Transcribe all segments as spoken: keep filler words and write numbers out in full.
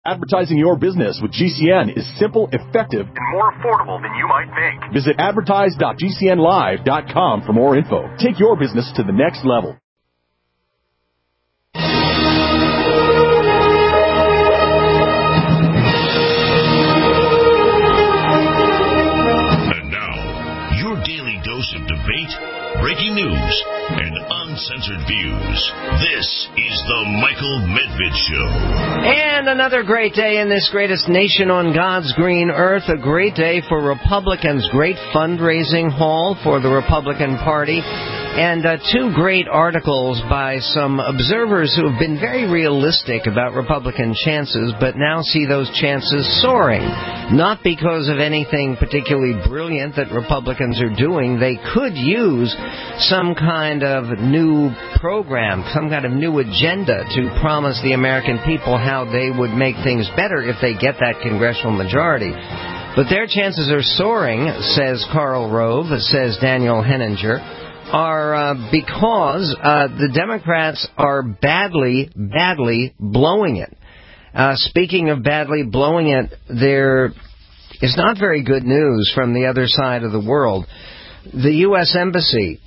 Advertising your business with G C N is simple, effective, and more affordable than you might think. Visit advertise dot g c n live dot com for more info. Take your business to the next level. And now, your daily dose of debate, breaking news, and uncensored views. This is the Michael Medved Show. And another great day in this greatest nation on God's green earth. A great day for Republicans. Great fundraising haul for the Republican Party. And uh, two great articles by some observers who have been very realistic about Republican chances, but now see those chances soaring. Not because of anything particularly brilliant that Republicans are doing. They could use some kind of new program, some kind of new agenda to promise the American people how they would make things better if they get that congressional majority. But their chances are soaring, says Karl Rove, says Daniel Henninger, are uh, because uh, the Democrats are badly, badly blowing it. Uh, speaking of badly blowing it, there is not very good news from the other side of the world. The U S Embassy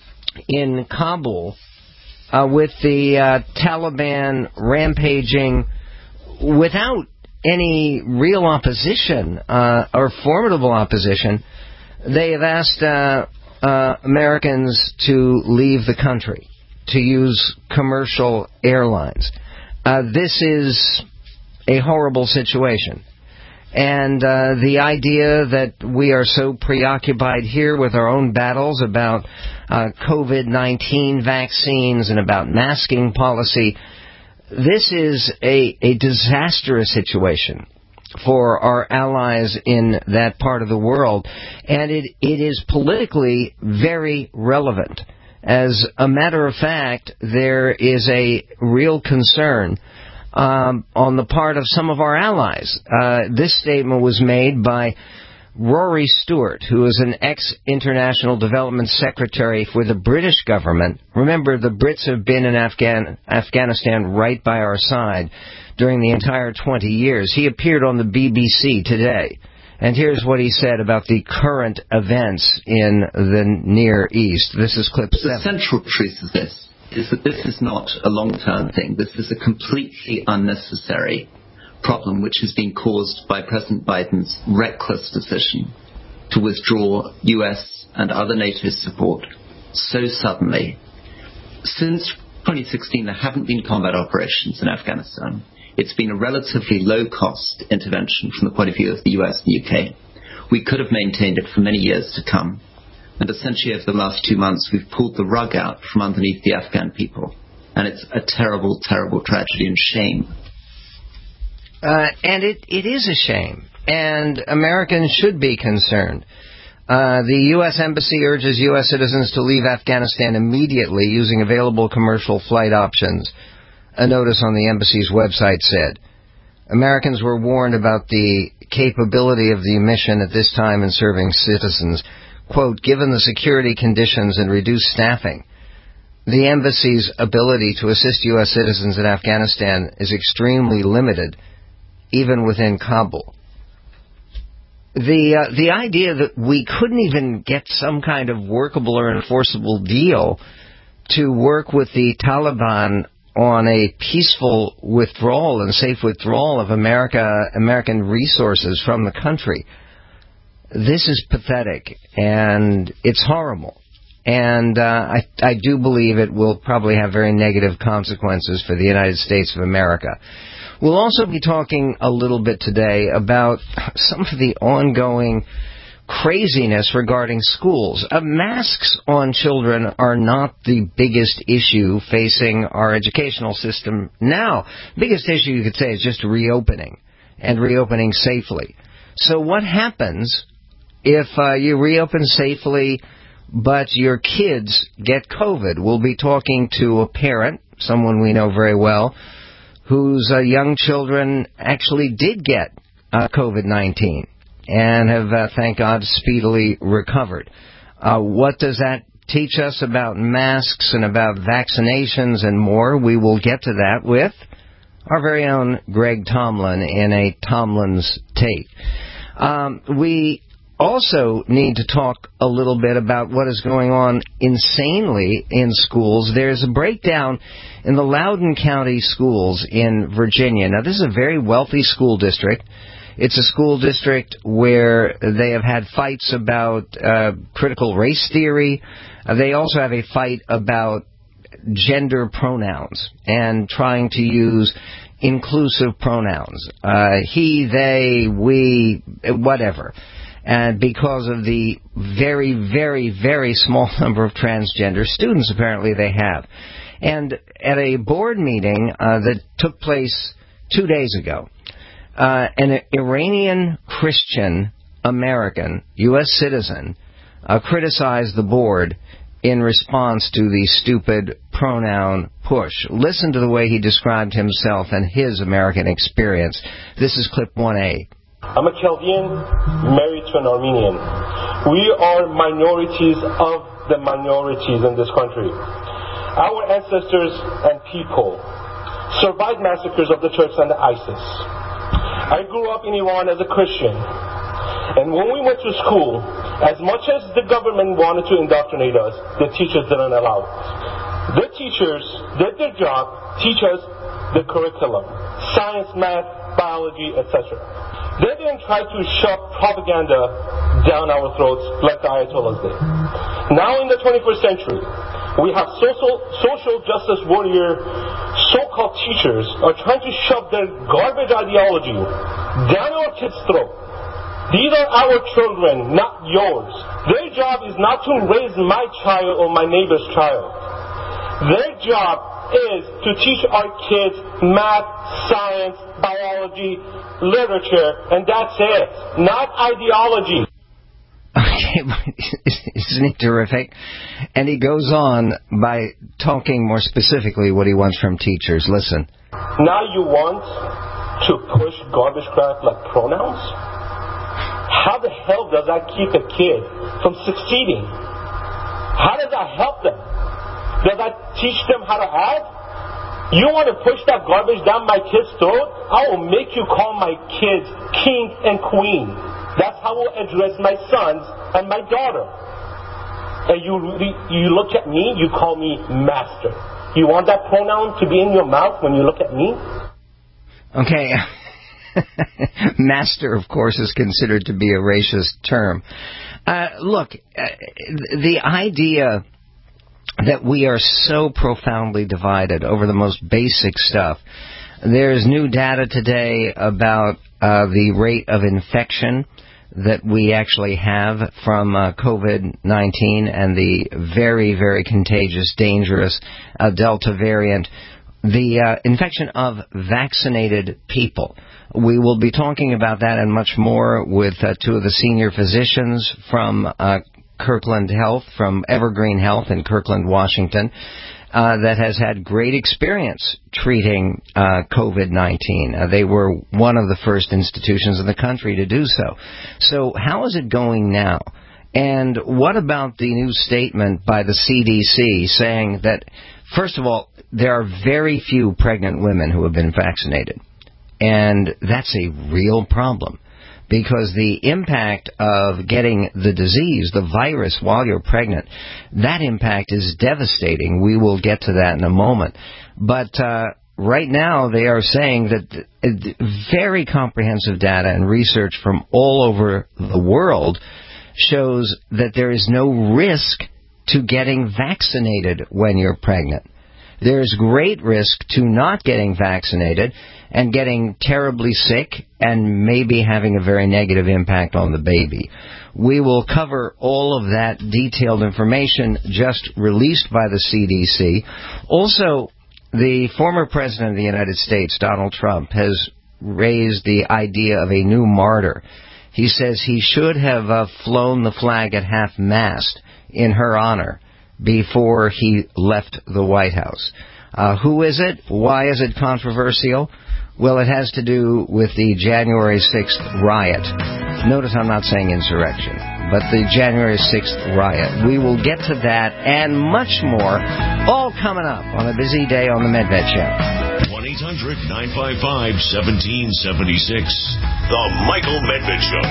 in Kabul, uh, with the uh, Taliban rampaging without any real opposition uh, or formidable opposition, they have asked uh, uh, Americans to leave the country, to use commercial airlines. Uh, this is a horrible situation. And uh, the idea that we are so preoccupied here with our own battles about uh, COVID nineteen vaccines and about masking policy, this is a, a disastrous situation for our allies in that part of the world. And it, it is politically very relevant. As a matter of fact, there is a real concern Um, on the part of some of our allies. Uh, this statement was made by Rory Stewart, who is an ex-International Development Secretary for the British government. Remember, the Brits have been in Afghan- Afghanistan right by our side during the entire twenty years. He appeared on the B B C today, and here's what he said about the current events in the Near East. This is clip seven. The central truth is this. is that this is not a long-term thing. This is a completely unnecessary problem which has been caused by President Biden's reckless decision to withdraw U S and other NATO support so suddenly. Since twenty sixteen, there haven't been combat operations in Afghanistan. It's been a relatively low-cost intervention from the point of view of the U S and U K. We could have maintained it for many years to come. And essentially, over the last two months, we've pulled the rug out from underneath the Afghan people. And it's a terrible, terrible tragedy and shame. Uh, and it, it is a shame. And Americans should be concerned. Uh, the U S Embassy urges U S citizens to leave Afghanistan immediately using available commercial flight options. A notice on the embassy's website said. Americans were warned about the capability of the mission at this time in serving citizens. Quote, given the security conditions and reduced staffing, the embassy's ability to assist U S citizens in Afghanistan is extremely limited, even within Kabul. The uh, the idea that we couldn't even get some kind of workable or enforceable deal to work with the Taliban on a peaceful withdrawal and safe withdrawal of America, American resources from the country. This is pathetic, and it's horrible. And uh, I, I do believe it will probably have very negative consequences for the United States of America. We'll also be talking a little bit today about some of the ongoing craziness regarding schools. Uh, masks on children are not the biggest issue facing our educational system now. The biggest issue, you could say, is just reopening, and reopening safely. So what happens if uh, you reopen safely, but your kids get COVID? We'll be talking to a parent, someone we know very well, whose uh, young children actually did get uh, COVID nineteen and have, uh, thank God, speedily recovered. Uh, what does that teach us about masks and about vaccinations and more? We will get to that with Our very own Greg Tomlin in a Tomlin's Take. Um, we also need to talk a little bit about what is going on insanely in schools. There's a breakdown in the Loudoun County schools in Virginia. Now, this is a very wealthy school district. It's a school district where they have had fights about uh, critical race theory. Uh, they also have a fight about gender pronouns and trying to use inclusive pronouns. Uh, he, they, we, whatever. And because of the very, very, very small number of transgender students apparently they have. And at a board meeting uh, that took place two days ago, uh, an Iranian Christian American U S citizen uh, criticized the board in response to the stupid pronoun push. Listen to the way he described himself and his American experience. This is clip one A. I'm a Chaldean married to an Armenian. We are minorities of the minorities in this country. Our ancestors and people survived massacres of the Turks and the ISIS. I grew up in Iran as a Christian. And when we went to school, as much as the government wanted to indoctrinate us, the teachers didn't allow it. The teachers did their job, teach us the curriculum, science, math, biology, et cetera. They didn't try to shove propaganda down our throats like the Ayatollahs did. Now in the twenty-first century, we have social, social justice warrior so-called teachers are trying to shove their garbage ideology down our kids' throat. These are our children, not yours. Their job is not to raise my child or my neighbor's child. Their job is to teach our kids math, science, biology, literature, and that's it. Not ideology. Okay, isn't he terrific? And he goes on by talking more specifically what he wants from teachers. Listen. Now you want to push garbage crap like pronouns? How the hell does that keep a kid from succeeding? How does that help them? Does that teach them how to act? You want to push that garbage down my kid's throat? I will make you call my kids king and queen. That's how I will address my sons and my daughter. And you you look at me, you call me master. You want that pronoun to be in your mouth when you look at me? Okay. Master, of course, is considered to be a racist term. Uh, look, uh, the idea that we are so profoundly divided over the most basic stuff. There's new data today about uh, the rate of infection that we actually have from uh, COVID nineteen and the very, very contagious, dangerous uh, Delta variant. The uh, infection of vaccinated people. We will be talking about that and much more with uh, two of the senior physicians from uh, Kirkland Health, from Evergreen Health in Kirkland, Washington, uh, that has had great experience treating uh, COVID nineteen. Uh, they were one of the first institutions in the country to do so. So how is it going now? And what about the new statement by the C D C saying that, first of all, there are very few pregnant women who have been vaccinated. And that's a real problem. Because the impact of getting the disease, the virus, while you're pregnant, that impact is devastating. We will get to that in a moment. But uh, right now they are saying that very comprehensive data and research from all over the world shows that there is no risk to getting vaccinated when you're pregnant. There's great risk to not getting vaccinated and getting terribly sick and maybe having a very negative impact on the baby. We will cover all of that detailed information just released by the C D C. Also, the former President of the United States, Donald Trump, has raised the idea of a new martyr. He says he should have uh, flown the flag at half-mast in her honor before he left the White House. Uh, who is it? Why is it controversial? Well, it has to do with the January sixth riot. Notice I'm not saying insurrection, but the January sixth riot. We will get to that and much more, all coming up on a busy day on the Medved Show. twenty hundred, nine five five, one seven seven six. The Michael Medved Show.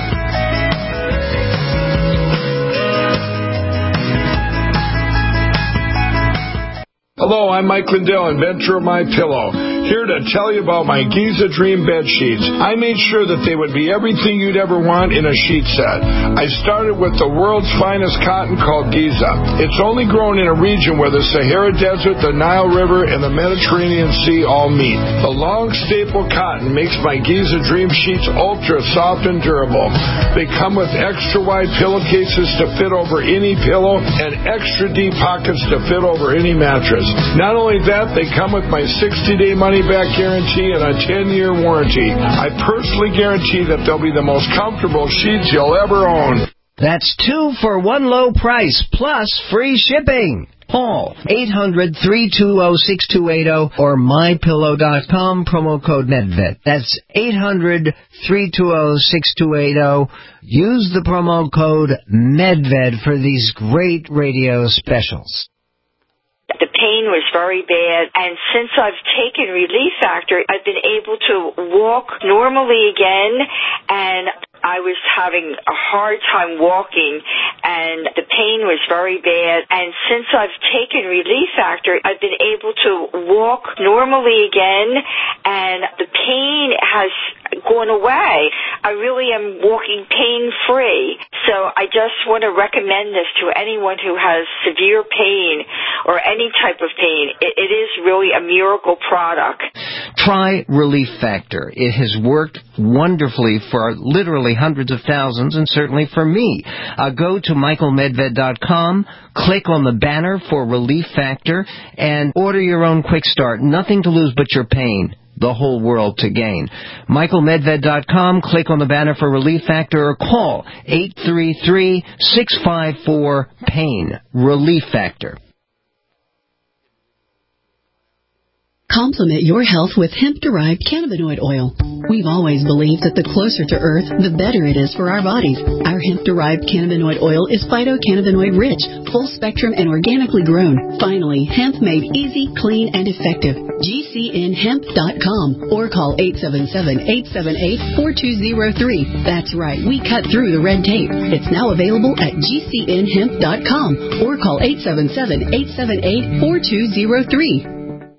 Hello, I'm Mike Lindell, inventor of My Pillow, here to tell you about my Giza Dream bed sheets. I made sure that they would be everything you'd ever want in a sheet set. I started with the world's finest cotton called Giza. It's only grown in a region where the Sahara Desert, the Nile River, and the Mediterranean Sea all meet. The long staple cotton makes my Giza Dream sheets ultra soft and durable. They come with extra wide pillowcases to fit over any pillow and extra deep pockets to fit over any mattress. Not only that, they come with my sixty-day money-back guarantee and a ten-year warranty. I personally guarantee that they'll be the most comfortable sheets you'll ever own. That's two for one low price, plus free shipping. Call eight hundred, three two zero, six two eight zero or my pillow dot com, promo code Medved. That's eight hundred, three two zero, six two eight zero. Use the promo code Medved for these great radio specials. The pain was very bad, and since I've taken Relief Factor, I've been able to walk normally again, and I was having a hard time walking, and the pain was very bad. And since I've taken Relief Factor, I've been able to walk normally again, and the pain has gone away. I really am walking pain-free. So I just want to recommend this to anyone who has severe pain or any type of pain. It, it is really a miracle product. Try Relief Factor. It has worked wonderfully for literally hundreds of thousands, and certainly for me. Uh, go to michael medved dot com, click on the banner for Relief Factor, and order your own quick start. Nothing to lose but your pain. The whole world to gain. michael medved dot com, click on the banner for Relief Factor, or call eight three three, six five four, PAIN. Relief Factor. Complement your health with hemp-derived cannabinoid oil. We've always believed that the closer to Earth, the better it is for our bodies. Our hemp-derived cannabinoid oil is phytocannabinoid-rich, full-spectrum, and organically grown. Finally, hemp made easy, clean, and effective. G C N hemp dot com or call eight seven seven, eight seven eight, four two zero three. That's right, we cut through the red tape. It's now available at G C N hemp dot com or call eight seven seven, eight seven eight, four two zero three.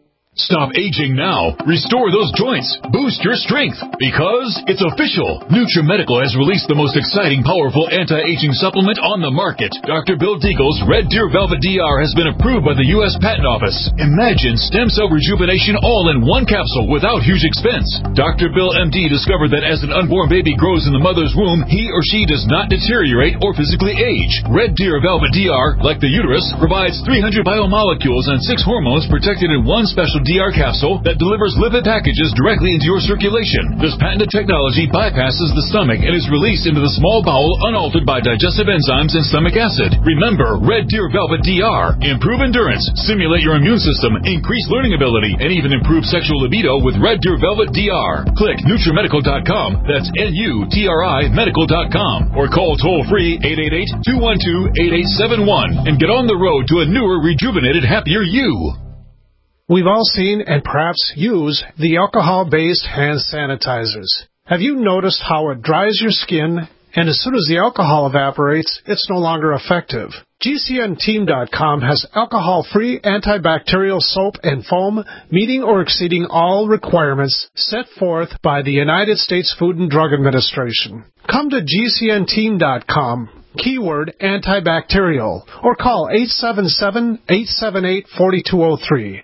Stop aging now. Restore those joints. Boost your strength. Because it's official. NutriMedical has released the most exciting, powerful anti-aging supplement on the market. Doctor Bill Deagle's Red Deer Velvet D R has been approved by the U S Patent Office. Imagine stem cell rejuvenation all in one capsule without huge expense. Doctor Bill M D discovered that as an unborn baby grows in the mother's womb, he or she does not deteriorate or physically age. Red Deer Velvet D R, like the uterus, provides three hundred biomolecules and six hormones protected in one special D R capsule that delivers lipid packages directly into your circulation. This patented technology bypasses the stomach and is released into the small bowel unaltered by digestive enzymes and stomach acid. Remember, Red Deer Velvet D R. Improve endurance, stimulate your immune system, increase learning ability, and even improve sexual libido with Red Deer Velvet D R. Click NutriMedical dot com, that's N U T R I medical dot com, or call toll-free eight eight eight, two one two, eight eight seven one and get on the road to a newer, rejuvenated, happier you. We've all seen and perhaps use the alcohol-based hand sanitizers. Have you noticed how it dries your skin, and as soon as the alcohol evaporates, it's no longer effective? G C N team dot com has alcohol-free antibacterial soap and foam meeting or exceeding all requirements set forth by the United States Food and Drug Administration. Come to G C N team dot com. Keyword antibacterial, or call eight seven seven, eight seven eight, four two zero three.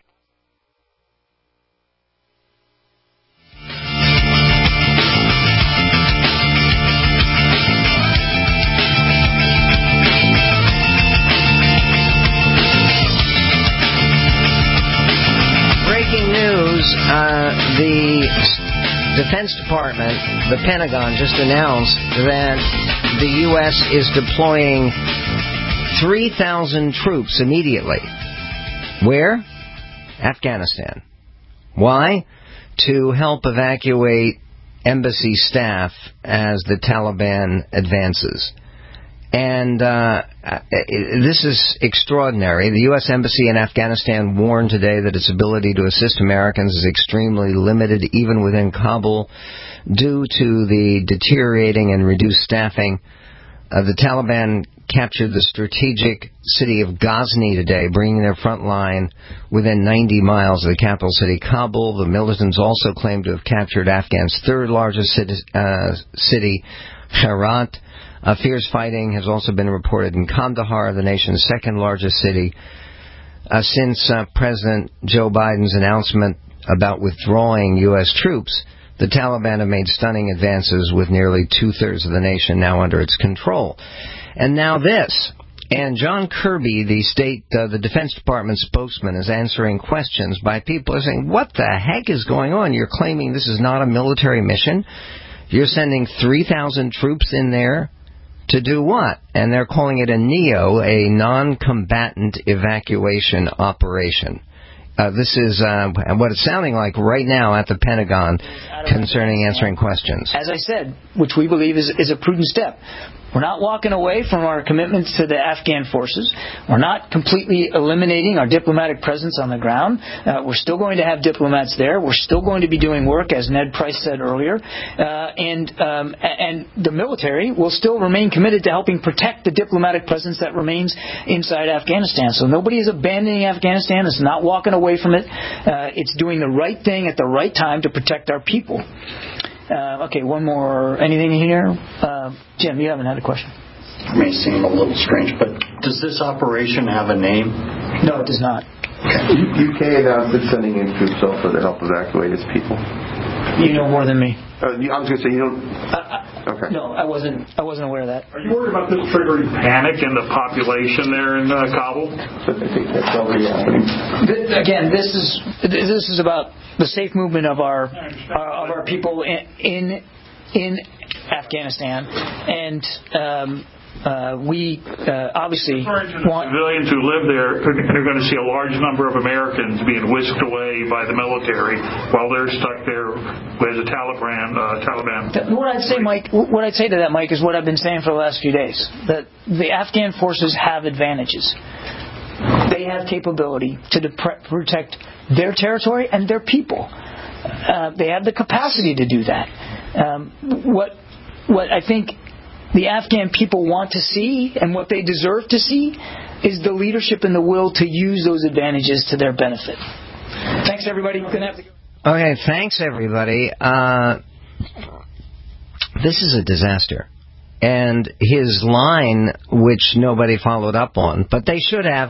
Uh, the Defense Department, the Pentagon, just announced that the U S is deploying three thousand troops immediately. Where? Afghanistan. Why? To help evacuate embassy staff as the Taliban advances. And uh, this is extraordinary. The U S Embassy in Afghanistan warned today that its ability to assist Americans is extremely limited, even within Kabul, due to the deteriorating and reduced staffing. Uh, the Taliban captured the strategic city of Ghazni today, bringing their front line within ninety miles of the capital city, Kabul. The militants also claim to have captured Afghan's third largest city, uh, city Herat. Uh, fierce fighting has also been reported in Kandahar, the nation's second largest city. Uh, since uh, President Joe Biden's announcement about withdrawing U S troops, the Taliban have made stunning advances, with nearly two-thirds of the nation now under its control. And now this. And John Kirby, the state, uh, the Defense Department spokesman, is answering questions by people who are saying, what the heck is going on? You're claiming this is not a military mission? You're sending three thousand troops in there to do what? And they're calling it a NEO, a non-combatant evacuation operation. Uh, this is uh, what it's sounding like right now at the Pentagon concerning answering questions. As I said, which we believe is, is a prudent step. We're not walking away from our commitments to the Afghan forces. We're not completely eliminating our diplomatic presence on the ground. Uh, we're still going to have diplomats there. We're still going to be doing work, as Ned Price said earlier. Uh, and um, and the military will still remain committed to helping protect the diplomatic presence that remains inside Afghanistan. So nobody is abandoning Afghanistan. It's not walking away from it. Uh, it's doing the right thing at the right time to protect our people. Uh, okay, one more. Anything here? Uh, Jim, you haven't had a question. It may seem a little strange, but does this operation have a name? No, it does not. Okay. U K announced it's sending in troops also to help evacuate its people. You know more than me. Uh, I was going to say, you don't... Uh, okay. No, I wasn't I wasn't aware of that. Are you worried about this triggering panic in the population there in uh, Kabul? I think that's already happening. Again, this is this is about the safe movement of our, our of our people in in, in Afghanistan, and um, uh, we uh, obviously want civilians who live there. They're going to see a large number of Americans being whisked away by the military while they're stuck there as a Taliban. Uh, Taliban. What I'd say, Mike, what I'd say to that, Mike, is what I've been saying for the last few days: that the Afghan forces have advantages. They have capability to dep- protect their territory and their people. Uh, they have the capacity to do that. Um, what what I think the Afghan people want to see, and what they deserve to see, is the leadership and the will to use those advantages to their benefit. Thanks, everybody. We're gonna have to go. Okay, thanks, everybody. Uh, this is a disaster. And his line, which nobody followed up on, but they should have,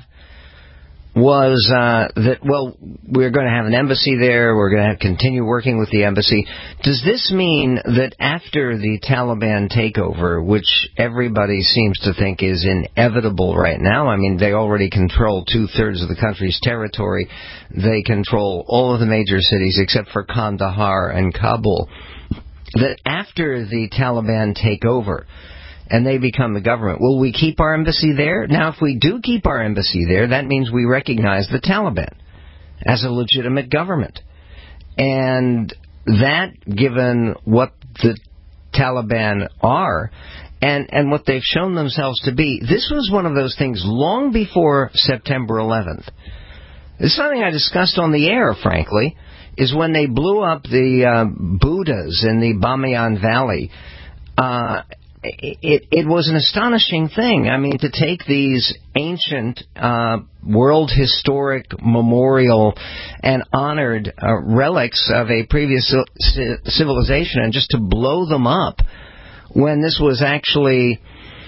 was uh, that, well, we're going to have an embassy there, we're going to continue working with the embassy. Does this mean that after the Taliban takeover, which everybody seems to think is inevitable right now, I mean, they already control two-thirds of the country's territory, they control all of the major cities except for Kandahar and Kabul, that after the Taliban take over, and they become the government, will we keep our embassy there? Now, if we do keep our embassy there, that means we recognize the Taliban as a legitimate government. And that, given what the Taliban are, and, and what they've shown themselves to be, this was one of those things long before September eleventh. It's something I discussed on the air, frankly, is when they blew up the uh, Buddhas in the Bamiyan Valley. Uh, It, it was an astonishing thing. I mean, to take these ancient, uh, world historic, memorial, and honored uh, relics of a previous civilization and just to blow them up when this was actually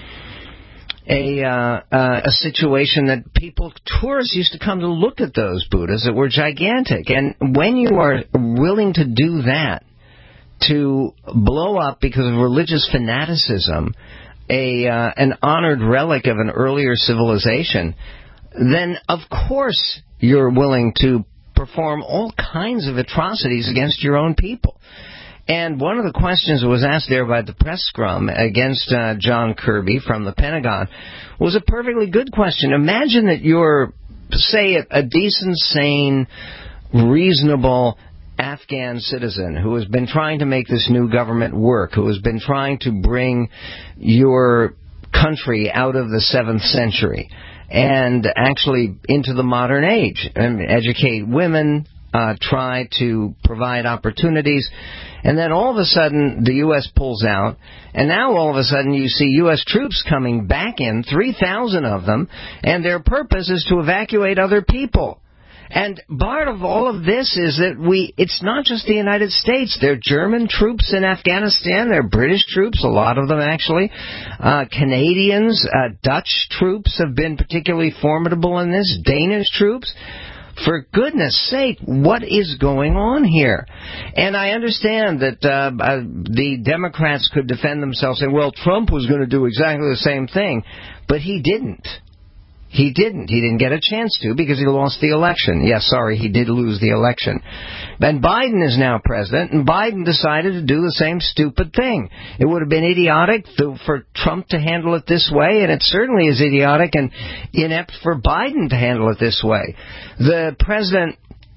a uh, uh, a situation that people, tourists used to come to look at those Buddhas that were gigantic. And when you are willing to do that, to blow up because of religious fanaticism a uh, an honored relic of an earlier civilization, then of course you're willing to perform all kinds of atrocities against your own people. And one of the questions that was asked there by the press scrum against uh, John Kirby from the Pentagon was a perfectly good question. Imagine that you're, say, a decent, sane, reasonable Afghan citizen who has been trying to make this new government work, who has been trying to bring your country out of the seventh century and actually into the modern age, and educate women, uh, try to provide opportunities, and then all of a sudden the U S pulls out, and now all of a sudden you see U S troops coming back in, three thousand of them, and their purpose is to evacuate other people. And part of all of this is that we, it's not just the United States. There are German troops in Afghanistan. There are British troops, a lot of them actually. Uh, Canadians, uh, Dutch troops have been particularly formidable in this. Danish troops. For goodness sake, what is going on here? And I understand that uh, uh, the Democrats could defend themselves saying, well, Trump was going to do exactly the same thing, but he didn't. He didn't. He didn't get a chance to because he lost the election. Yes, sorry, he did lose the election. And Biden is now president, and Biden decided to do the same stupid thing. It would have been idiotic to, for Trump to handle it this way, and it certainly is idiotic and inept for Biden to handle it this way. The president,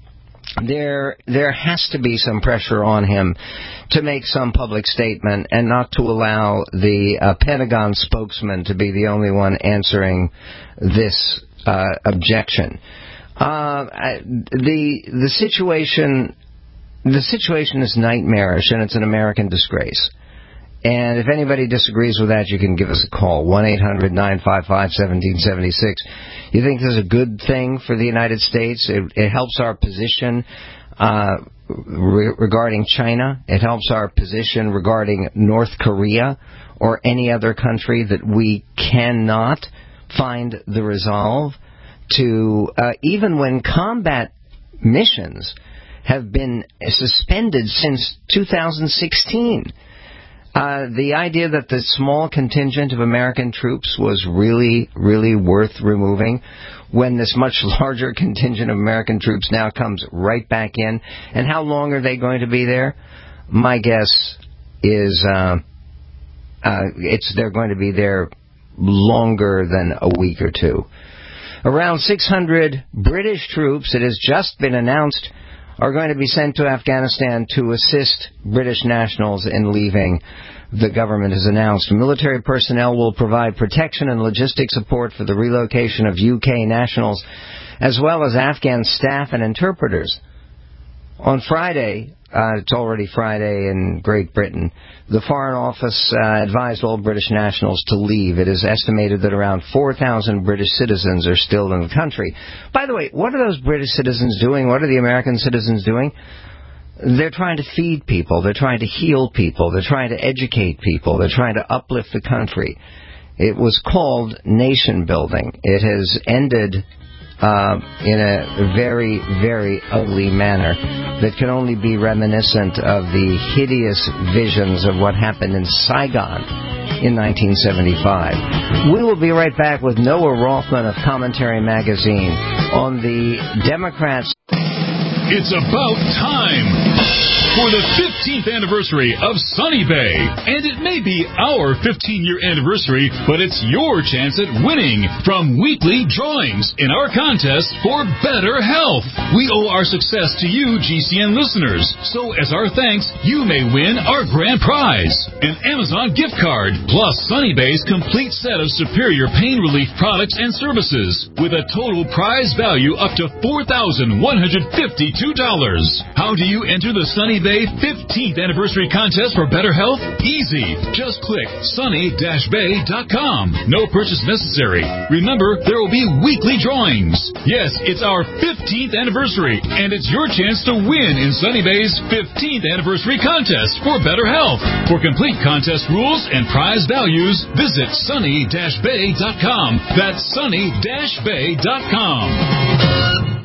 there, there has to be some pressure on him to make some public statement and not to allow the uh, Pentagon spokesman to be the only one answering this uh, objection. Uh, the the situation the situation is nightmarish, and it's an American disgrace. And if anybody disagrees with that, you can give us a call, one eight hundred nine five five one seven seven six. You think this is a good thing for the United States? It, it helps our position uh, re- regarding China. It helps our position regarding North Korea or any other country that we cannot find the resolve to, uh, even when combat missions have been suspended since two thousand sixteen. Uh, the idea that the small contingent of American troops was really, really worth removing when this much larger contingent of American troops now comes right back in. And how long are they going to be there? My guess is uh, uh, it's they're going to be there longer than a week or two. Around six hundred British troops, it has just been announced, are going to be sent to Afghanistan to assist British nationals in leaving. The government has announced military personnel will provide protection and logistic support for the relocation of U K nationals, as well as Afghan staff and interpreters. On Friday, uh, it's already Friday in Great Britain, the Foreign Office uh, advised all British nationals to leave. It is estimated that around four thousand British citizens are still in the country. By the way, what are those British citizens doing? What are the American citizens doing? They're trying to feed people. They're trying to heal people. They're trying to educate people. They're trying to uplift the country. It was called nation building. It has ended Uh, in a very, very ugly manner that can only be reminiscent of the hideous visions of what happened in Saigon in nineteen seventy-five. We will be right back with Noah Rothman of Commentary Magazine on the Democrats. It's about time for the fifteenth anniversary of Sunny Bay. And it may be our fifteen-year anniversary, but it's your chance at winning from weekly drawings in our contest for better health. We owe our success to you, G C N listeners. So as our thanks, you may win our grand prize, an Amazon gift card, plus Sunny Bay's complete set of superior pain relief products and services, with a total prize value up to four thousand one hundred fifty-two dollars. How do you enter the Sunny Bay fifteenth anniversary contest for better health? Easy. Just click sunny dash bay dot com. No purchase necessary. Remember, there will be weekly drawings. Yes, it's our fifteenth anniversary, and it's your chance to win in Sunny Bay's fifteenth anniversary contest for better health. For complete contest rules and prize values, visit sunny dash bay dot com. That's sunny dash bay dot com.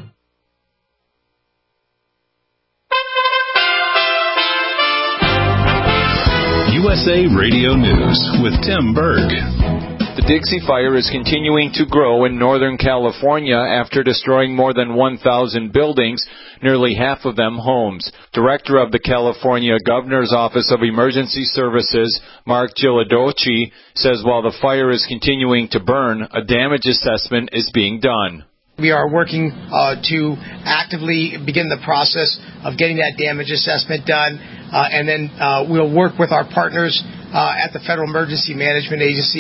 U S A Radio News with Tim Berg. The Dixie Fire is continuing to grow in Northern California after destroying more than one thousand buildings, nearly half of them homes. Director of the California Governor's Office of Emergency Services, Mark Ghilardoci, says while the fire is continuing to burn, a damage assessment is being done. We are working uh, to actively begin the process of getting that damage assessment done, uh, and then uh, we'll work with our partners uh, at the Federal Emergency Management Agency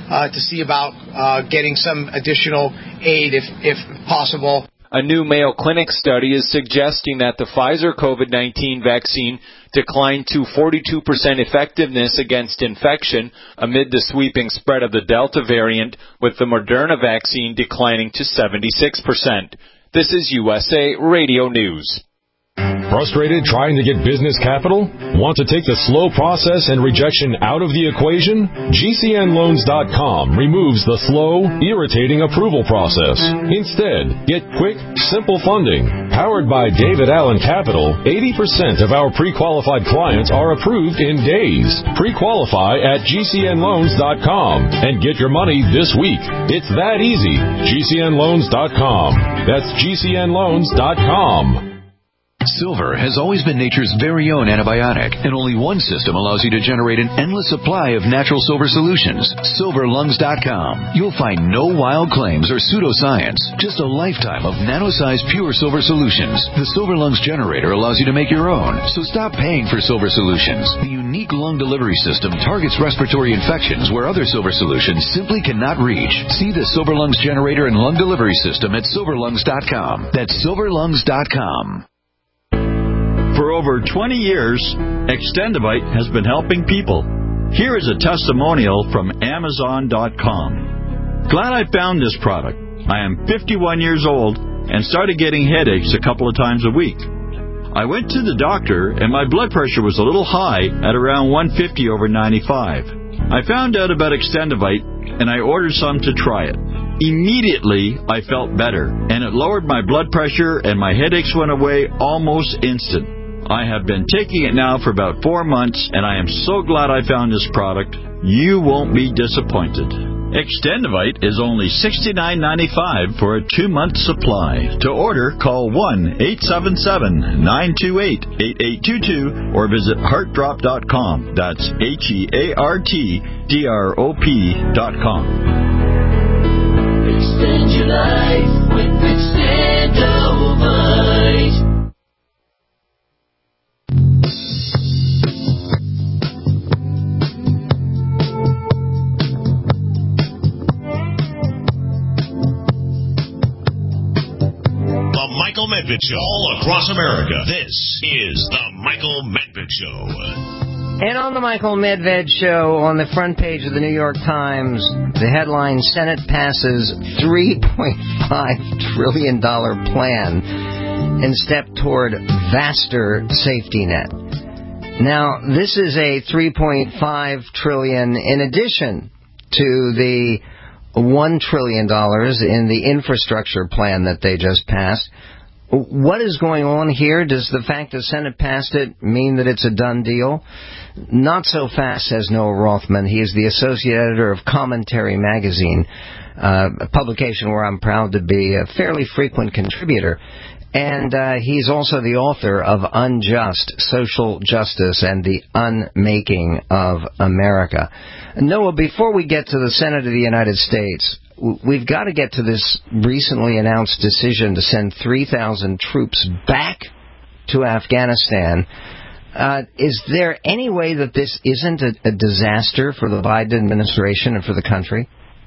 uh, to see about uh, getting some additional aid if, if possible. A new Mayo Clinic study is suggesting that the Pfizer COVID nineteen vaccine declined to forty-two percent effectiveness against infection amid the sweeping spread of the Delta variant, with the Moderna vaccine declining to seventy-six percent. This is U S A Radio News. Frustrated trying to get business capital? Want to take the slow process and rejection out of the equation? G C N loans dot com removes the slow, irritating approval process. Instead, get quick, simple funding. Powered by David Allen Capital, eighty percent of our pre-qualified clients are approved in days. Pre-qualify at G C N loans dot com and get your money this week. It's that easy. G C N loans dot com. That's G C N loans dot com. Silver has always been nature's very own antibiotic, and only one system allows you to generate an endless supply of natural silver solutions. Silver Lungs dot com. You'll find no wild claims or pseudoscience, just a lifetime of nano-sized pure silver solutions. The Silver Lungs generator allows you to make your own, so stop paying for silver solutions. The unique lung delivery system targets respiratory infections where other silver solutions simply cannot reach. See the Silver Lungs generator and lung delivery system at Silver Lungs dot com. That's Silver Lungs dot com. For over twenty years, Extendivite has been helping people. Here is a testimonial from Amazon dot com. Glad I found this product. I am fifty-one years old and started getting headaches a couple of times a week. I went to the doctor and my blood pressure was a little high at around one fifty over ninety-five. I found out about Extendivite and I ordered some to try it. Immediately, I felt better, and it lowered my blood pressure and my headaches went away almost instant. I have been taking it now for about four months, and I am so glad I found this product. You won't be disappointed. Extendivite is only sixty-nine ninety-five for a two-month supply. To order, call one eight seven seven, nine two eight, eight eight two two or visit heart drop dot com. That's H E A R T D R O P dot com. Extend your life with Extendivite. Michael Medved Show. All across America, this is the Michael Medved Show. And on the Michael Medved Show, on the front page of the New York Times, the headline, Senate passes three point five trillion dollars plan in step toward vaster safety net. Now, this is a three point five trillion dollars in addition to the one trillion dollars in the infrastructure plan that they just passed. What is going on here? Does the fact the Senate passed it mean that it's a done deal? Not so fast, says Noah Rothman. He is the associate editor of Commentary Magazine, uh, a publication where I'm proud to be a fairly frequent contributor. And uh, he's also the author of Unjust, Social Justice and the Unmaking of America. Noah, before we get to the Senate of the United States, we've got to get to this recently announced decision to send three thousand troops back to Afghanistan. Uh, is there any way that this isn't a, a disaster for the Biden administration and for the country?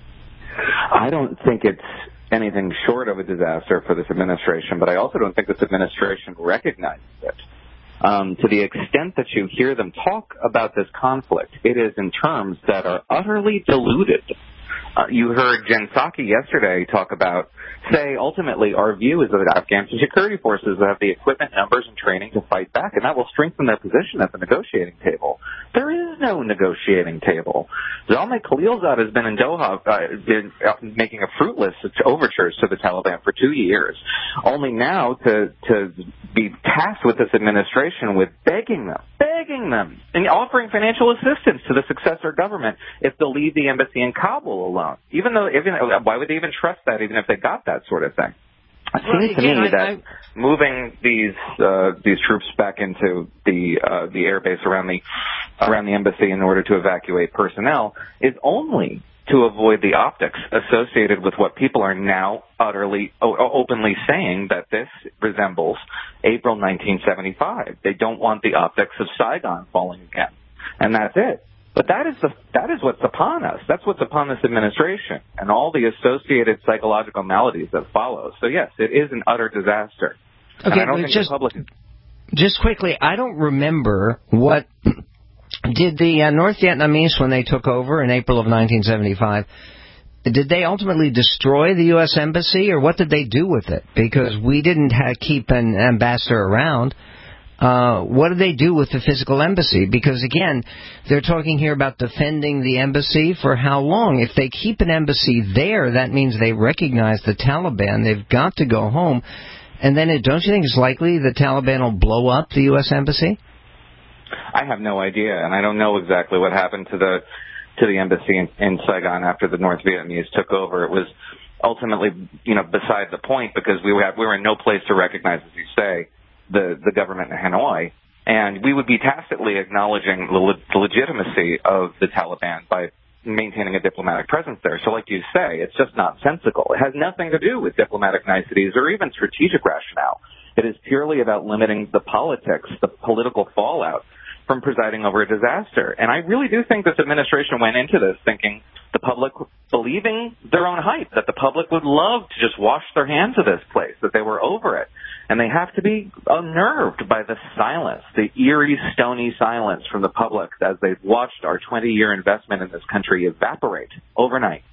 I don't think it's anything short of a disaster for this administration, but I also don't think this administration recognizes it. Um, to the extent that you hear them talk about this conflict, it is in terms that are utterly diluted. Uh, you heard Jen Psaki yesterday talk about, say, ultimately our view is that Afghan security forces have the equipment, numbers, and training to fight back, and that will strengthen their position at the negotiating table. There is no negotiating table. Zalmay Khalilzad has been in Doha, uh, been making a fruitless overtures to the Taliban for two years, only now to to be tasked with this administration with begging them, begging them, and offering financial assistance to the successor government if they'll leave the embassy in Kabul alone. Even though, even why would they even trust that, even if they got that sort of thing? It well, seems to again, me I, that I, moving these uh, these troops back into the uh, the air base around the around the embassy in order to evacuate personnel is only to avoid the optics associated with what people are now utterly o- openly saying, that this resembles April nineteen seventy-five. They don't want the optics of Saigon falling again, and that's it. But that is the that is what's upon us. That's what's upon this administration and all the associated psychological maladies that follow. So yes, it is an utter disaster. Okay, and I don't think just, Republicans. Just quickly, I don't remember what did the uh, North Vietnamese, when they took over in April of nineteen seventy-five, did they ultimately destroy the U S embassy, or what did they do with it? Because we didn't ha- keep an ambassador around. Uh, what did they do with the physical embassy? Because, again, they're talking here about defending the embassy for how long? If they keep an embassy there, that means they recognize the Taliban. They've got to go home. And then it, don't you think it's likely the Taliban will blow up the U S embassy? I have no idea, and I don't know exactly what happened to the to the embassy in, in Saigon after the North Vietnamese took over. It was ultimately, you know, beside the point, because we were, we were in no place to recognize, as you say, the, the government in Hanoi, and we would be tacitly acknowledging the, le- the legitimacy of the Taliban by maintaining a diplomatic presence there. So like you say, it's just nonsensical. It has nothing to do with diplomatic niceties or even strategic rationale. It is purely about limiting the politics, the political fallout from presiding over a disaster. And I really do think this administration went into this thinking the public, believing their own hype, that the public would love to just wash their hands of this place, that they were over it. And they have to be unnerved by the silence, the eerie, stony silence from the public as they've watched our twenty-year investment in this country evaporate overnight.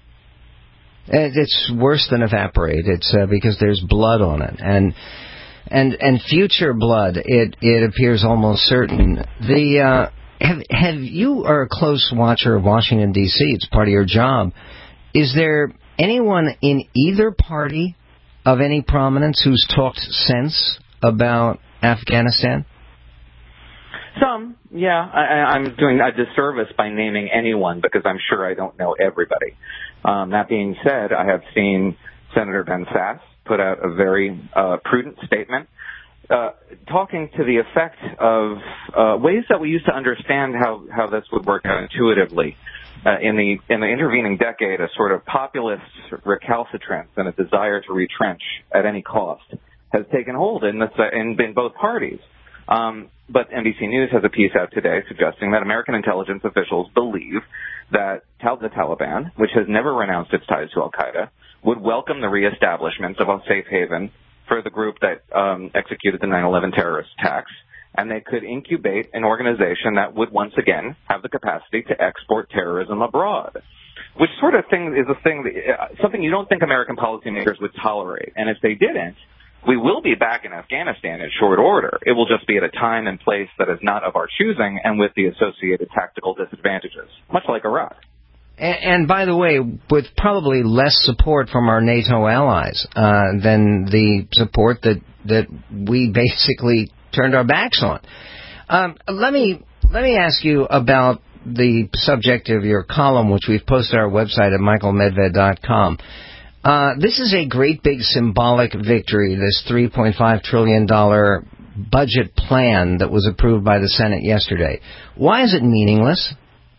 It's worse than evaporate. It's uh, because there's blood on it. And and and future blood, it, it appears almost certain. The uh, have, have you are a close watcher of Washington, D C. It's part of your job. Is there anyone in either party of any prominence who's talked sense about Afghanistan? Some, yeah. I, I'm doing a disservice by naming anyone because I'm sure I don't know everybody. Um, that being said, I have seen Senator Ben Sasse put out a very uh, prudent statement uh, talking to the effect of uh, ways that we used to understand how, how this would work out intuitively. Uh, in the in the intervening decade, a sort of populist recalcitrance and a desire to retrench at any cost has taken hold in, this, uh, in, in both parties. Um, but N B C News has a piece out today suggesting that American intelligence officials believe that Tal- the Taliban, which has never renounced its ties to al-Qaeda, would welcome the reestablishment of a safe haven for the group that um, executed the nine eleven terrorist attacks, and they could incubate an organization that would once again have the capacity to export terrorism abroad, which sort of thing is a thing, that, uh, something you don't think American policymakers would tolerate. And if they didn't, we will be back in Afghanistan in short order. It will just be at a time and place that is not of our choosing and with the associated tactical disadvantages, much like Iraq. And, and by the way, with probably less support from our NATO allies uh, than the support that, that we basically turned our backs on. Um, let me let me ask you about the subject of your column, which we've posted on our website at michael medved dot com. Uh, this is a great big symbolic victory, this three point five trillion dollars budget plan that was approved by the Senate yesterday. Why is it meaningless?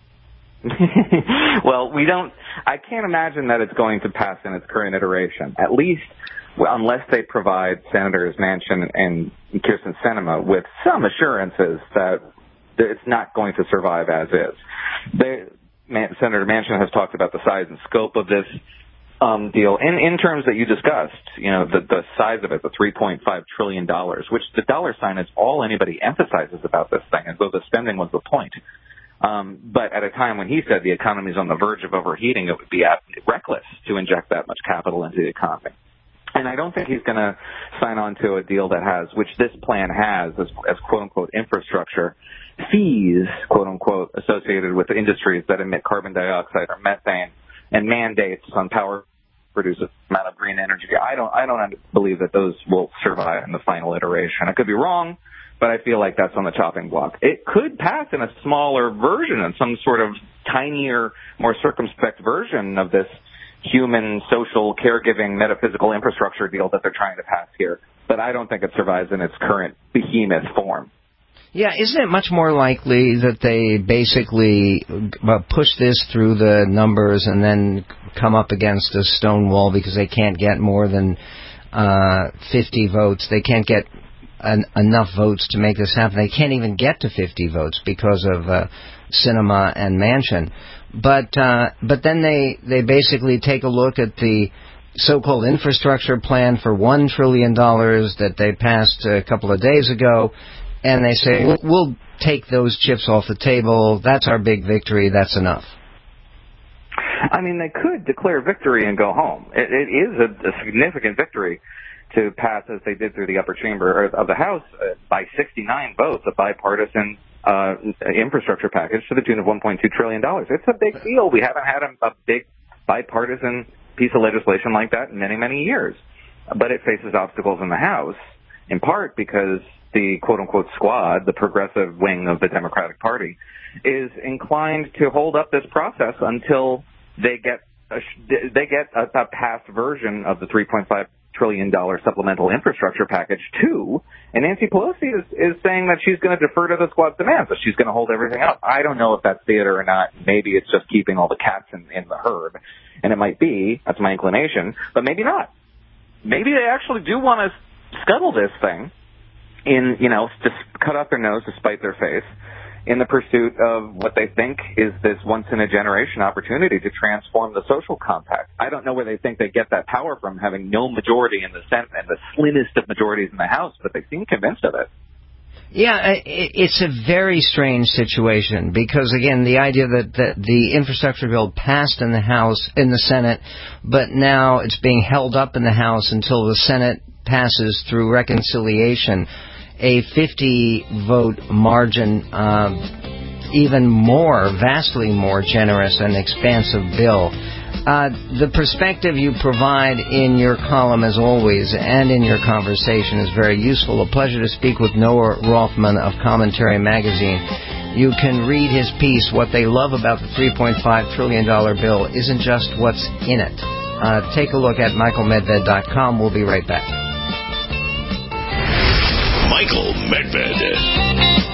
Well, we don't. I can't imagine that it's going to pass in its current iteration. At least, well, unless they provide Senators Manchin and Kyrsten Sinema with some assurances that it's not going to survive as is. They, Man, Senator Manchin has talked about the size and scope of this um, deal in, in terms that you discussed. You know, the, the size of it, the three point five trillion dollars, which the dollar sign is all anybody emphasizes about this thing, as though the spending was the point. Um, but at a time when he said the economy is on the verge of overheating, it would be reckless to inject that much capital into the economy. And I don't think he's going to sign on to a deal that has, which this plan has, as, as quote-unquote infrastructure, fees, quote-unquote, associated with industries that emit carbon dioxide or methane, and mandates on power produces amount of green energy. I don't, I don't believe that those will survive in the final iteration. I could be wrong, but I feel like that's on the chopping block. It could pass in a smaller version, in some sort of tinier, more circumspect version of this human, social, caregiving, metaphysical infrastructure deal that they're trying to pass here. But I don't think it survives in its current behemoth form. Yeah, isn't it much more likely that they basically push this through the numbers and then come up against a stone wall because they can't get more than uh, fifty votes? They can't get an, enough votes to make this happen. They can't even get to fifty votes because of uh, Sinema and Manchin. But uh, but then they, they basically take a look at the so-called infrastructure plan for one trillion dollars that they passed a couple of days ago, and they say, we'll, we'll take those chips off the table. That's our big victory. That's enough. I mean, they could declare victory and go home. It, it is a, a significant victory to pass, as they did through the upper chamber of the House, uh, by sixty-nine votes, a bipartisan uh, infrastructure package to the tune of one point two trillion dollars. It's a big deal. We haven't had a, a big bipartisan piece of legislation like that in many, many years. But it faces obstacles in the House, in part because the quote-unquote squad, the progressive wing of the Democratic Party, is inclined to hold up this process until they get a, they get a, a passed version of the three point five trillion dollars supplemental infrastructure package too. And Nancy Pelosi is, is saying that she's going to defer to the squad's demands, that she's going to hold everything up. I don't know if that's theater or not. Maybe it's just keeping all the cats in, in the herd. And it might be. That's my inclination. But maybe not. Maybe they actually do want to scuttle this thing in, you know, just cut off their nose to spite their face in the pursuit of what they think is this once-in-a-generation opportunity to transform the social compact. I don't know where they think they get that power from, having no majority in the Senate and the slimmest of majorities in the House, but they seem convinced of it. Yeah, it's a very strange situation because, again, the idea that the, the infrastructure bill passed in the House, in the Senate, but now it's being held up in the House until the Senate passes through reconciliation. A fifty-vote margin, uh, even more, vastly more generous and expansive bill. Uh, the perspective you provide in your column, as always, and in your conversation is very useful. A pleasure to speak with Noah Rothman of Commentary Magazine. You can read his piece, What They Love About the three point five trillion dollars Bill Isn't Just What's in It. Uh, take a look at michael medved dot com. We'll be right back. Michael Medved.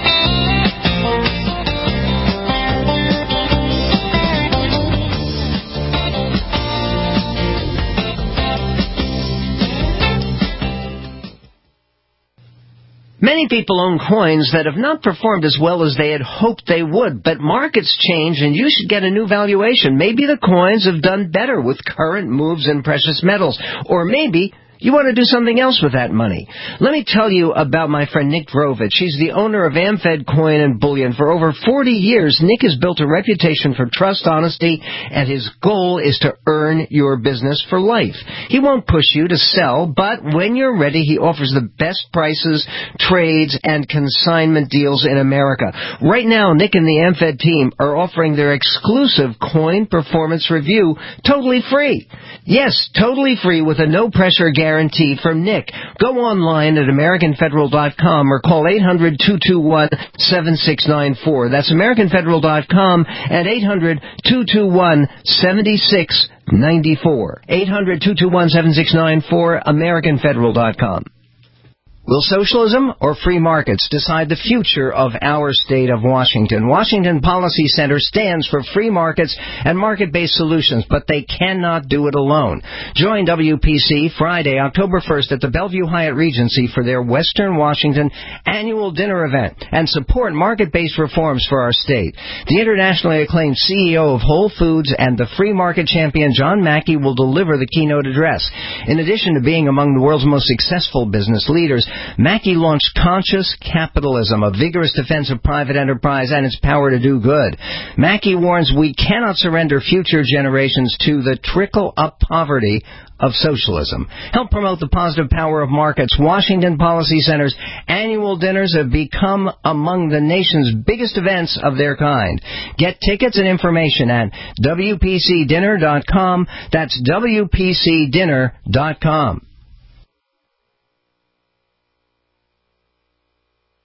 Many people own coins that have not performed as well as they had hoped they would, but markets change and you should get a new valuation. Maybe the coins have done better with current moves in precious metals, or maybe you want to do something else with that money. Let me tell you about my friend Nick Drovich. She's the owner of AmFed Coin and Bullion. For over forty years, Nick has built a reputation for trust, honesty, and his goal is to earn your business for life. He won't push you to sell, but when you're ready, he offers the best prices, trades, and consignment deals in America. Right now, Nick and the AmFed team are offering their exclusive coin performance review totally free. Yes, totally free with a no-pressure guarantee from Nick. Go online at american federal dot com or call eight hundred, two two one, seven six nine four. That's american federal dot com at eight hundred, two two one, seven six nine four. eight hundred, two two one, seven six nine four, american federal dot com. Will socialism or free markets decide the future of our state of Washington? Washington Policy Center stands for free markets and market-based solutions, but they cannot do it alone. Join W P C Friday, October first at the Bellevue Hyatt Regency for their Western Washington annual dinner event and support market-based reforms for our state. The internationally acclaimed C E O of Whole Foods and the free market champion John Mackey will deliver the keynote address. In addition to being among the world's most successful business leaders, Mackey launched Conscious Capitalism, a vigorous defense of private enterprise and its power to do good. Mackey warns we cannot surrender future generations to the trickle-up poverty of socialism. Help promote the positive power of markets. Washington Policy Center's annual dinners have become among the nation's biggest events of their kind. Get tickets and information at W P C dinner dot com. That's W P C dinner dot com.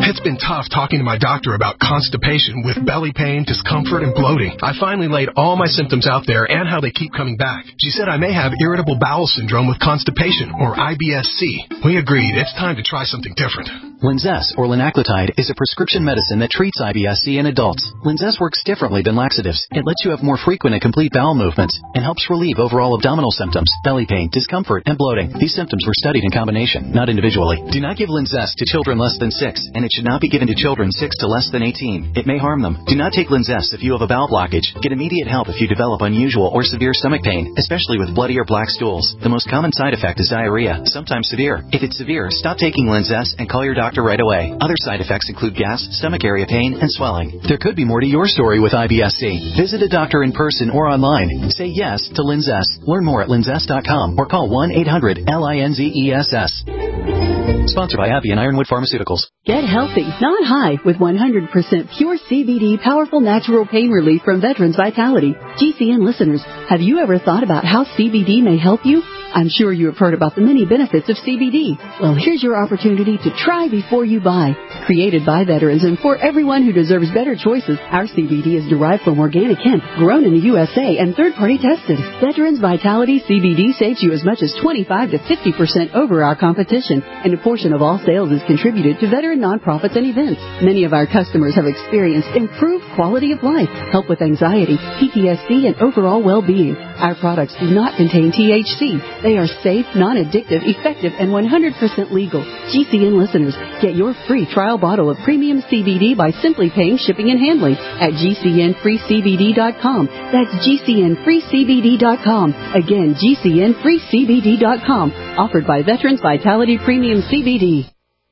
It's been tough talking to my doctor about constipation with belly pain, discomfort, and bloating. I finally laid all my symptoms out there and how they keep coming back. She said I may have irritable bowel syndrome with constipation, or I B S C. We agreed it's time to try something different. Linzess, or linaclotide, is a prescription medicine that treats I B S C in adults. Linzess works differently than laxatives. It lets you have more frequent and complete bowel movements and helps relieve overall abdominal symptoms, belly pain, discomfort, and bloating. These symptoms were studied in combination, not individually. Do not give Linzess to children less than six, and it should not be given to children six to less than eighteen. It may harm them. Do not take Linzess if you have a bowel blockage. Get immediate help if you develop unusual or severe stomach pain, especially with bloody or black stools. The most common side effect is diarrhea, sometimes severe. If it's severe, stop taking Linzess and call your doctor right away. Other side effects include gas, stomach area pain, and swelling. There could be more to your story with I B S C. Visit a doctor in person or online. Say yes to Linzess. Learn more at linzess dot com or call one eight hundred L I N Z E S S. Sponsored by AbbVie and Ironwood Pharmaceuticals. Get healthy, not high, with one hundred percent pure C B D powerful natural pain relief from Veterans Vitality. G C N listeners, have you ever thought about how C B D may help you? I'm sure you have heard about the many benefits of C B D. Well, here's your opportunity to try before you buy. Created by veterans and for everyone who deserves better choices, our C B D is derived from organic hemp, grown in the U S A and third-party tested. Veterans Vitality C B D saves you as much as twenty-five to fifty percent over our competition, and a portion of all sales is contributed to veteran nonprofits and events. Many of our customers have experienced improved quality of life, help with anxiety, P T S D, and overall well-being. Our products do not contain T H C. They are safe, non-addictive, effective, and one hundred percent legal. G C N listeners, get your free trial bottle of premium C B D by simply paying shipping and handling at G C N free C B D dot com. That's G C N free C B D dot com. Again, G C N free C B D dot com. Offered by Veterans Vitality Premium C B D.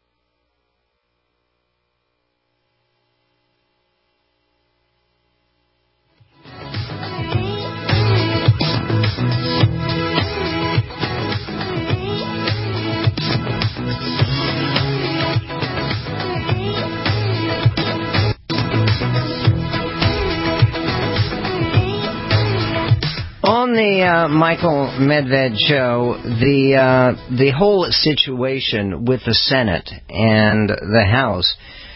On the uh, Michael Medved show, the uh, the whole situation with the Senate and the House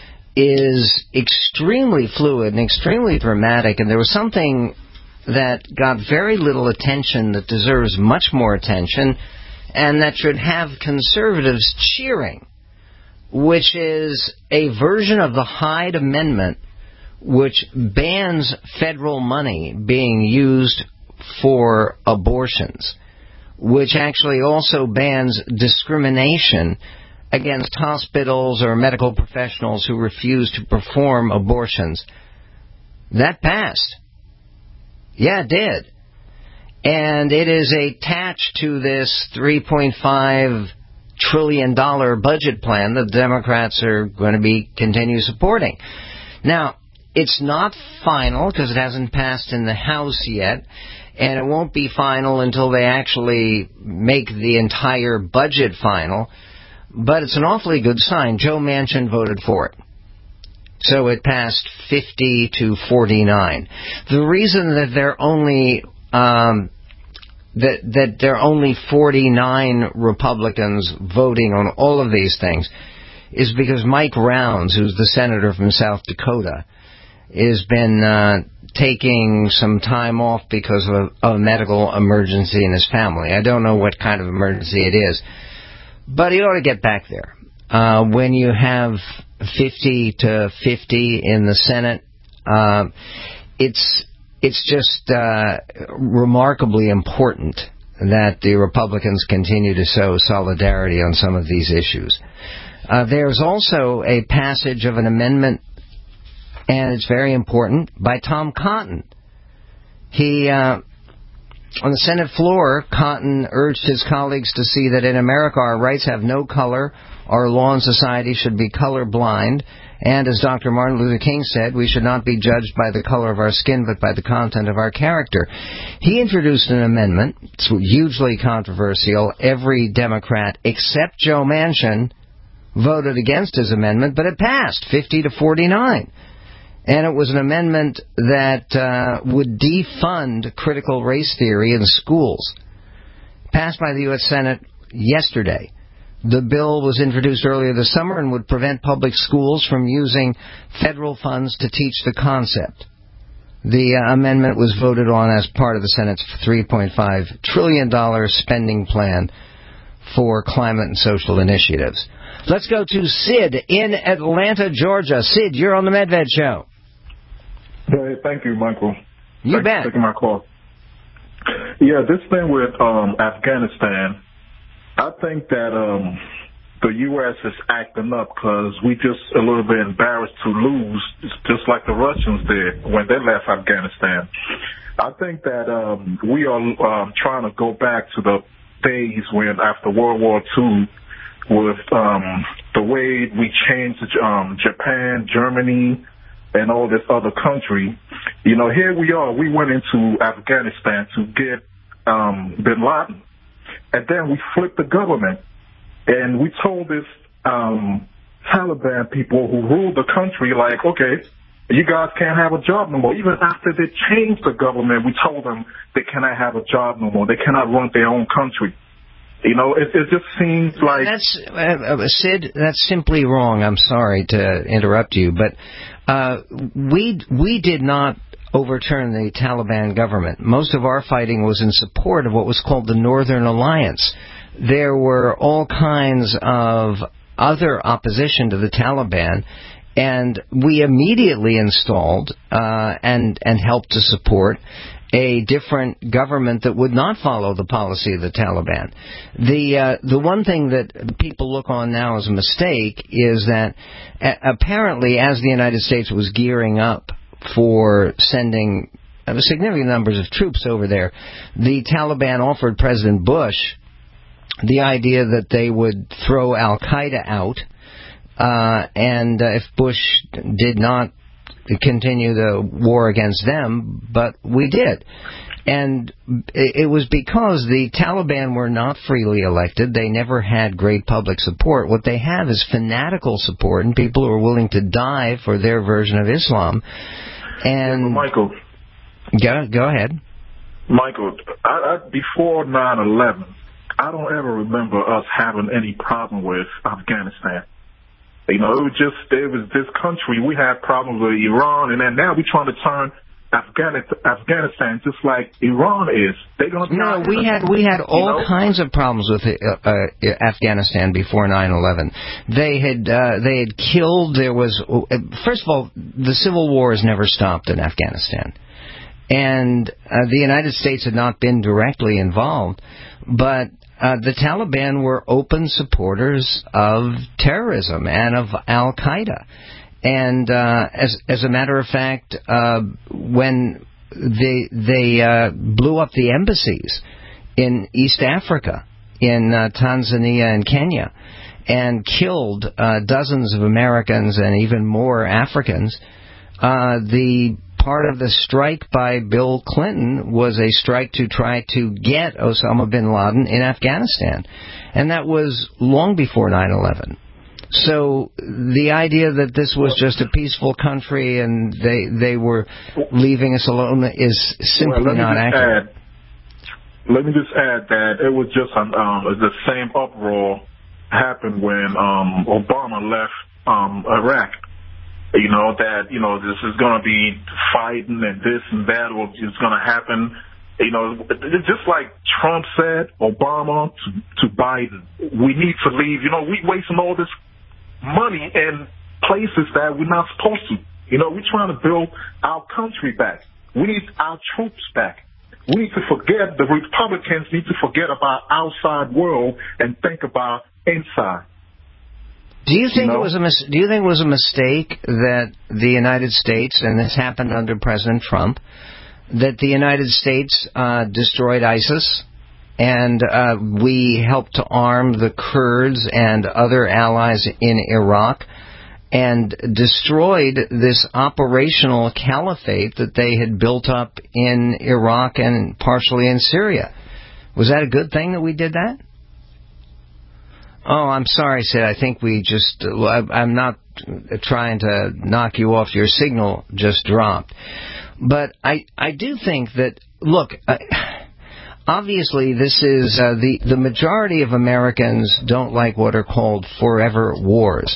is extremely fluid and extremely dramatic, and there was something that got very little attention that deserves much more attention, and that should have conservatives cheering, which is a version of the Hyde Amendment which bans federal money being used for abortions, which actually also bans discrimination against hospitals or medical professionals who refuse to perform abortions. That passed. Yeah, it did. And it is attached to this three point five trillion dollars budget plan that the Democrats are going to be continue supporting. Now, it's not final because it hasn't passed in the House yet, and it won't be final until they actually make the entire budget final. But it's an awfully good sign. Joe Manchin voted for it. So it passed fifty to forty-nine. The reason that they're only um, that that there are only forty-nine Republicans voting on all of these things is because Mike Rounds, who's the senator from South Dakota, has been uh, taking some time off because of a, a medical emergency in his family. I don't know what kind of emergency it is, but he ought to get back there. Uh, when you have fifty to fifty in the Senate, uh, it's it's just uh, remarkably important that the Republicans continue to show solidarity on some of these issues. Uh, there's also a passage of an amendment, and it's very important, by Tom Cotton. He, uh, on the Senate floor, Cotton urged his colleagues to see that in America our rights have no color, our law and society should be colorblind, and as Doctor Martin Luther King said, we should not be judged by the color of our skin, but by the content of our character. He introduced an amendment. It's hugely controversial. Every Democrat, except Joe Manchin, voted against his amendment, but it passed, fifty to forty-nine. And it was an amendment that uh, would defund critical race theory in schools. Passed by the U S Senate yesterday. The bill was introduced earlier this summer and would prevent public schools from using federal funds to teach the concept. The uh, amendment was voted on as part of the Senate's three point five trillion dollars spending plan for climate and social initiatives. Let's go to Sid in Atlanta, Georgia. Sid, you're on the Medved Show. Hey, thank you, Michael. You Thanks bet. for taking my call. Yeah, this thing with um, Afghanistan, I think that um, the U S is acting up because we just a little bit embarrassed to lose, just like the Russians did when they left Afghanistan. I think that um, we are um, trying to go back to the days when after World War Two, with um, the way we changed um, Japan, Germany, and all this other country. You know, here we are. We went into Afghanistan to get um, bin Laden, and then we flipped the government, and we told this um, Taliban people who ruled the country, like, okay, you guys can't have a job no more. Even after they changed the government, we told them they cannot have a job no more. They cannot run their own country. You know, it, it just seems like... That's, uh, Sid, that's simply wrong. I'm sorry to interrupt you, but uh, we we did not overturn the Taliban government. Most of our fighting was in support of what was called the Northern Alliance. There were all kinds of other opposition to the Taliban, and we immediately installed uh, and and helped to support a different government that would not follow the policy of the Taliban. The uh, the one thing that people look on now as a mistake is that a- apparently as the United States was gearing up for sending uh, significant numbers of troops over there, the Taliban offered President Bush the idea that they would throw Al-Qaeda out, uh, and uh, if Bush did not continue the war against them, but we did. And it was because the Taliban were not freely elected. They never had great public support. What they have is fanatical support and people who are willing to die for their version of Islam. And yeah, Michael, go, go ahead. Michael, I, I, before nine eleven, I don't ever remember us having any problem with Afghanistan. You know, it was just, there was this country, we had problems with Iran, and then now we're trying to turn Afghanistan, Afghanistan just like Iran is. They're going to be No, we had we had all you know? kinds of problems with uh, uh, Afghanistan before nine eleven. They had uh, they had killed. There was uh, first of all, the civil war has never stopped in Afghanistan, and uh, the United States had not been directly involved, but Uh, the Taliban were open supporters of terrorism and of Al-Qaeda. And uh, as, as a matter of fact, uh, when they, they uh, blew up the embassies in East Africa, in uh, Tanzania and Kenya, and killed uh, dozens of Americans and even more Africans, uh, the part of the strike by Bill Clinton was a strike to try to get Osama bin Laden in Afghanistan. And that was long before nine eleven. So the idea that this was just a peaceful country and they they were leaving us alone is simply well, not accurate. Add, let me just add that it was just um, the same uproar happened when um, Obama left um, Iraq. You know, that, you know, this is going to be fighting and this and that is going to happen. You know, just like Trump said, Obama to, to Biden, we need to leave. You know, we wasting all this money in places that we're not supposed to. You know, we're trying to build our country back. We need our troops back. We need to forget, the Republicans need to forget about outside world and think about inside. Do you think you know? it was a mis- do you think it was a mistake that the United States, and this happened under President Trump, that the United States uh, destroyed ISIS and uh, we helped to arm the Kurds and other allies in Iraq and destroyed this operational caliphate that they had built up in Iraq and partially in Syria? Was that a good thing that we did that? Oh, I'm sorry, Sid. I think we just, I'm not trying to knock you off. Your signal just dropped. But I, I do think that, look, I, obviously, this is uh, the the majority of Americans don't like what are called forever wars.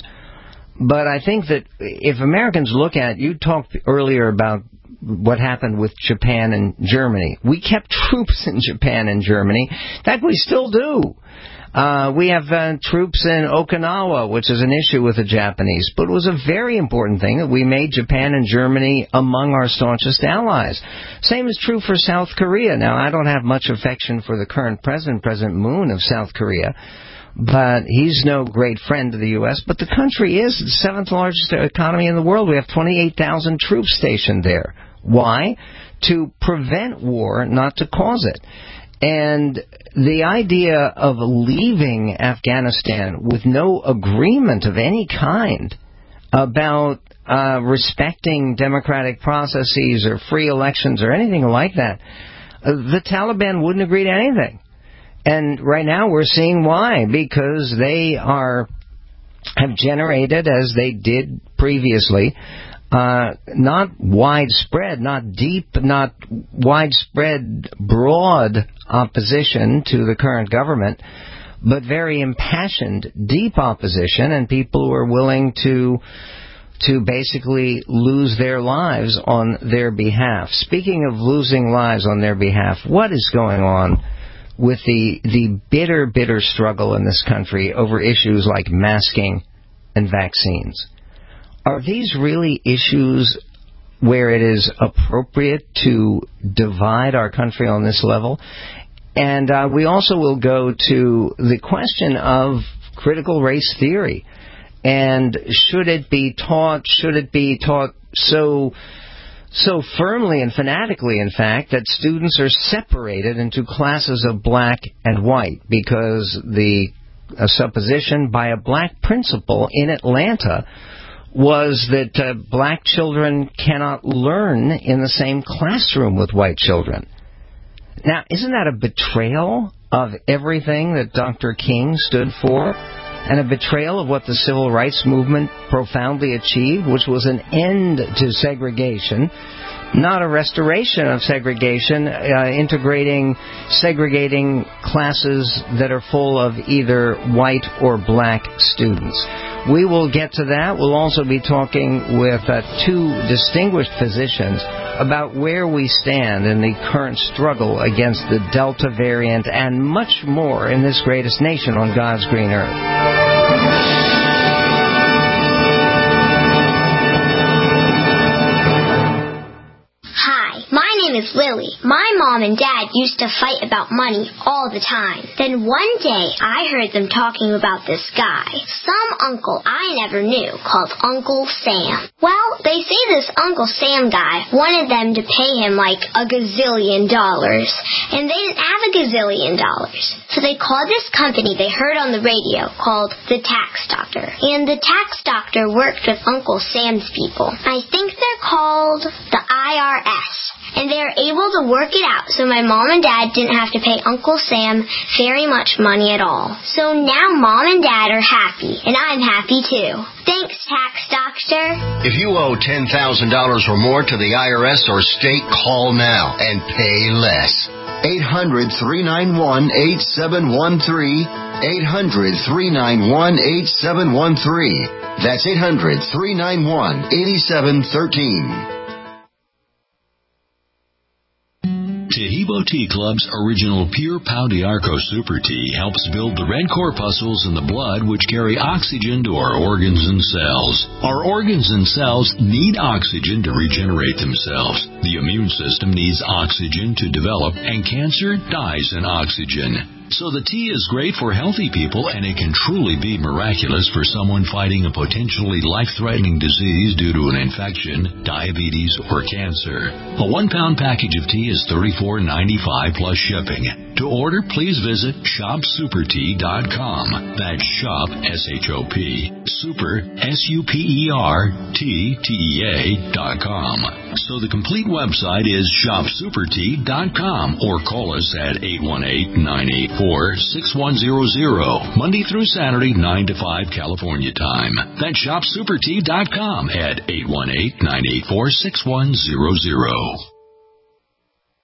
But I think that if Americans look at, you talked earlier about what happened with Japan and Germany. We kept troops in Japan and Germany. In fact, we still do. Uh, we have uh, troops in Okinawa, which is an issue with the Japanese. But it was a very important thing that we made Japan and Germany among our staunchest allies. Same is true for South Korea. Now, I don't have much affection for the current president, President Moon of South Korea. But he's no great friend to the U S. But the country is the seventh largest economy in the world. We have twenty-eight thousand troops stationed there. Why? To prevent war, not to cause it. And the idea of leaving Afghanistan with no agreement of any kind about uh, respecting democratic processes or free elections or anything like that, uh, the Taliban wouldn't agree to anything. And right now we're seeing why, because they are have generated, as they did previously, uh, not widespread, not deep, not widespread, broad opposition to the current government, but very impassioned, deep opposition, and people who are willing to to basically lose their lives on their behalf. Speaking of losing lives on their behalf, what is going on with the the bitter, bitter struggle in this country over issues like masking and vaccines? Are these really issues where it is appropriate to divide our country on this level? And uh, we also will go to the question of critical race theory. And should it be taught, should it be taught so so firmly and fanatically, in fact, that students are separated into classes of black and white, because the uh, supposition by a black principal in Atlanta was that uh, black children cannot learn in the same classroom with white children. Now, isn't that a betrayal of everything that Doctor King stood for, and a betrayal of what the civil rights movement profoundly achieved, which was an end to segregation, not a restoration of segregation, uh, integrating, segregating classes that are full of either white or black students? We will get to that. We'll also be talking with uh, two distinguished physicians about where we stand in the current struggle against the Delta variant and much more in this greatest nation on God's green earth. My name is Lily. My mom and dad used to fight about money all the time. Then one day, I heard them talking about this guy, some uncle I never knew, called Uncle Sam. Well, they say this Uncle Sam guy wanted them to pay him like a gazillion dollars, and they didn't have a gazillion dollars. So they called this company they heard on the radio called the Tax Doctor. And the Tax Doctor worked with Uncle Sam's people. I think they're called the I R S. And they were able to work it out so my mom and dad didn't have to pay Uncle Sam very much money at all. So now mom and dad are happy, and I'm happy too. Thanks, Tax Doctor. If you owe ten thousand dollars or more to the I R S or state, call now and pay less. eight hundred, three nine one, eight seven one three. eight hundred, three nine one, eight seven one three. That's eight hundred, three nine one, eight seven one three. Taheebo Tea Club's original Pure Pau d'Arco Super Tea helps build the red corpuscles in the blood which carry oxygen to our organs and cells. Our organs and cells need oxygen to regenerate themselves. The immune system needs oxygen to develop, and cancer dies in oxygen. So the tea is great for healthy people, and it can truly be miraculous for someone fighting a potentially life-threatening disease due to an infection, diabetes, or cancer. A one-pound package of tea is thirty-four ninety-five plus shipping. To order, please visit shop super tea dot com. That's shop, S H O P, super, S U P E R, T, T E A, dot com. So the complete website is shop super tea dot com, or call us at eight one eight, nine eight four, six one zero zero, Monday through Saturday, nine to five California time. That's shop super tea dot com at eight one eight, nine eight four, six one zero zero.